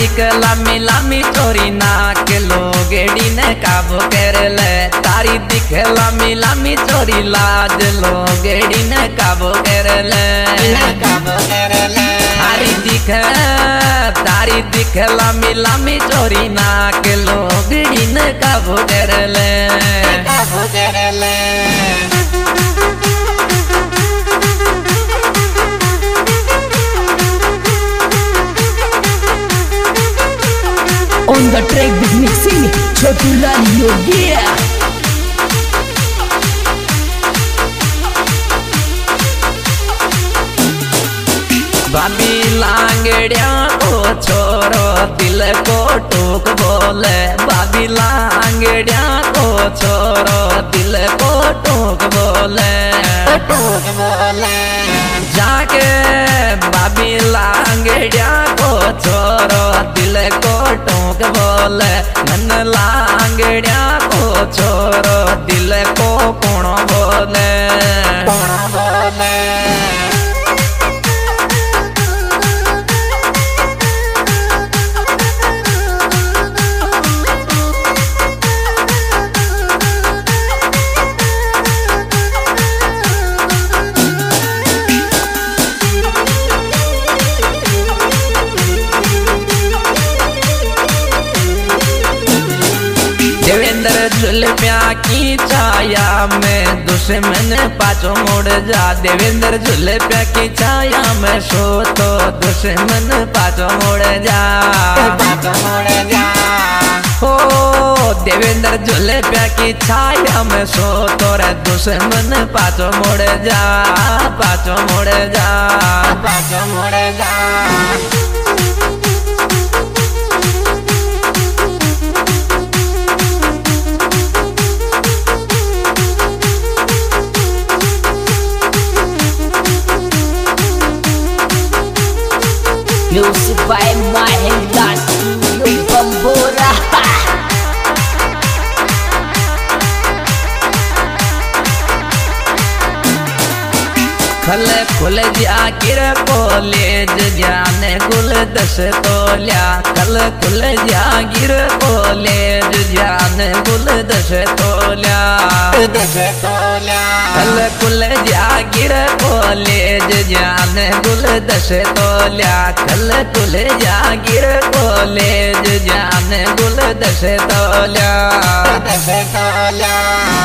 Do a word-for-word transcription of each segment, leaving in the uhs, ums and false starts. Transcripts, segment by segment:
दिख लामी लामी चोरी नाक लोगेड़ी ने काबू कर ले। तारी दिख लामी लामी चोरी लाज लोगेड़ी ने काबू कर ले। काबू कर ले तारी दिख तारी दिख लामी लामी चोरी नाक लोगेड़ी ने काबू कर ले। काबू कर ले On the track with mixing Chotu Lal Yogi। भाभी लांगड़िया को छोरो दिल को टोक बोले। भाभी लांगड़िया को छोरो दिल को टोक बोले। टोक बोले जाके भाभी लांगड़िया को छोरो दिल को टोक बोले। मन लांगड़िया को छोरो दिल को कौन बोले। कौन बोले देवेंद्र जुल्फिया की छाया में दुश्मन पाछो मुड़ जा। देवेंद्र जुल्फिया की छाया में सो तो दुश्मन पाछो मुड़ जा। पाछो मुड़ जा हो देवेंद्र जुल्फिया की छाया में सो तो रे दुश्मन पाछो मुड़ जा। पाछो मुड़ जा पाछो मुड़ जा। Music by Mahendra Bambora। खल खुल जाकिर कॉलेज जाने गुल दस तोलिया। खल खुल जागिर कॉलेज जाने गुल दस तोलिया। दस तोलिया खल खुल जागिर कॉलेज जाने गुल दस तोलिया। खल खुल जागिर कॉलेज जाने गुल दस तोलिया। दस तोलिया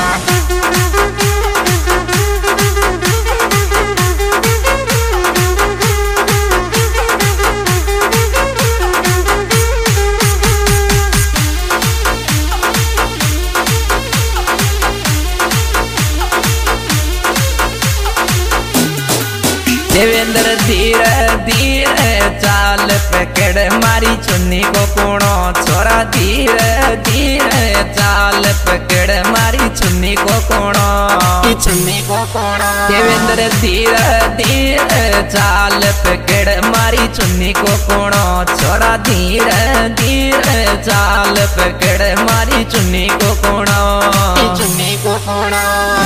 देवेंद्र धीरे धीरे चाल पकड़ मारी चुन्नी को कोणो। छोरा धीरे धीरे चाल पकड़ मारी चुन्नी को कोणो। चुन्नी को कोणो देवेंद्र धीरे धीरे चाल पकड़ मारी चुन्नी को कोणो। छोरा धीरे धीरे चाल पकड़ मारी चुन्नी को कोणो। चुन्नी को कोणो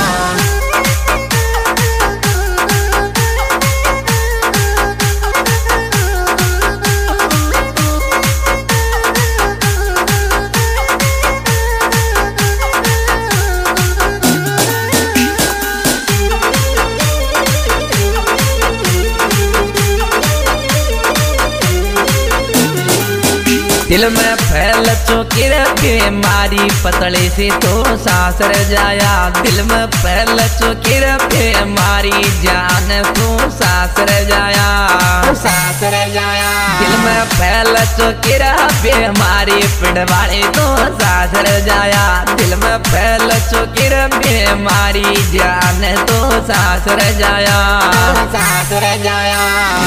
दिल में फैल चुकी रे मारी पतली सी तो सासर जाया। दिल में फैल चुकी रे मारी जान तू सासर जाया। सासर जाया दिल में फैल चुकी रे मारी पिड़वाड़ी तो सासर जाया। दिल में फैल चुकी रे मारी जान तो सासर जाया। सासर जाया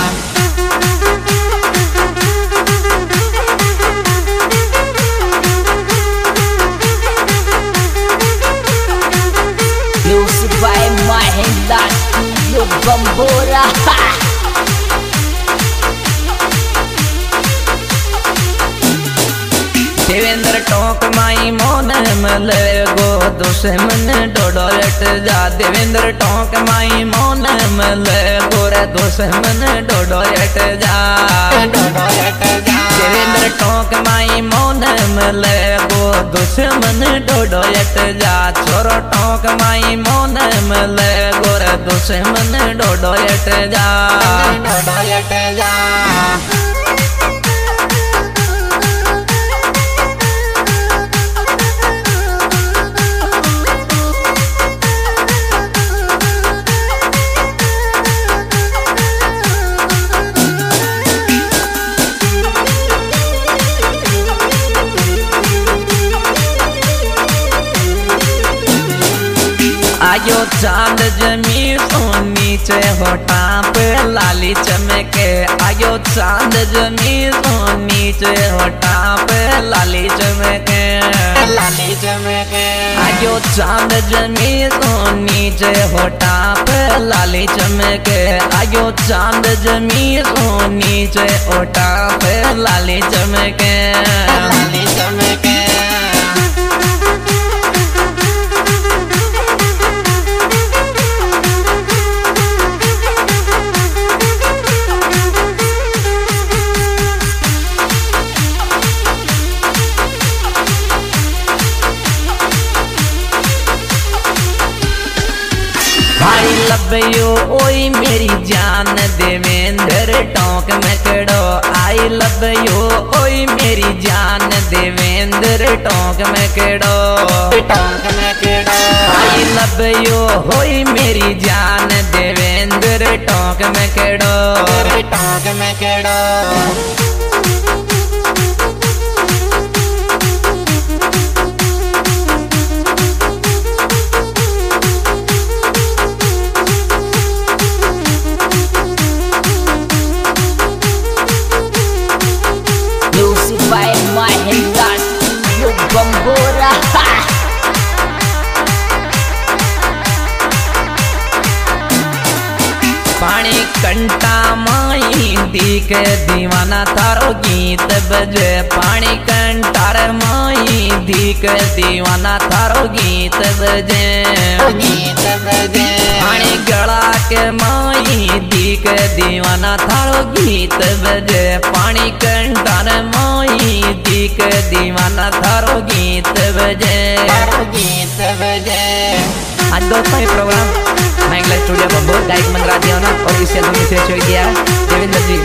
Music by Mahendra Bambora। Devendra टोक माई मोन मले गो दुश्मन डोडो लट जा। देवेंद्र टोक माई मोन मले गोरे दुश्मन डोडो लट जा। डोडो लट जा देवेंद्र दुश्मन डोडो यट जा छोरो टोक माई मोन मिले गोरे दुश्मन डोडो यट जा डोडो यट जा आयो चांद जमी तो नीचे होठा पे लाली चमके आयो चांद जमी तो नीचे होठा पे लाली चमके लाली चमके आयो चांद जमी तो नीचे होठा पे लाली चमके आयो चांद जमी तो नीचे होठा पे लाली चमके लाली चमके आई लव यू ओई मेरी जान देवेंद्र टोक में कड़ो आई लव यू ओई मेरी जान देवेंद्र टोक में कड़ो टोक में कड़ो आई लव यू ओई मेरी जान देवेंद्र टोक में कड़ो टोक में कड़ो by my hand you bambora पानी कंटा माई दीक दीवाना थारो गीत बजे पानी कंटार माई दीक दीवाना थारो गीत बजे गीत बजे पानी गला के माई दीक दीवाना थारो गीत बजे पानी कंटार माई दीक दीवाना थारो गीत बजे गीत बजे आज दोस्तों ये प्रोग्राम मैं इंग्लिश स्टूडियो बंबोर गायक मंदरा दिया ना और इसे दुनिया से छोड़ दिया देवेंद्र जी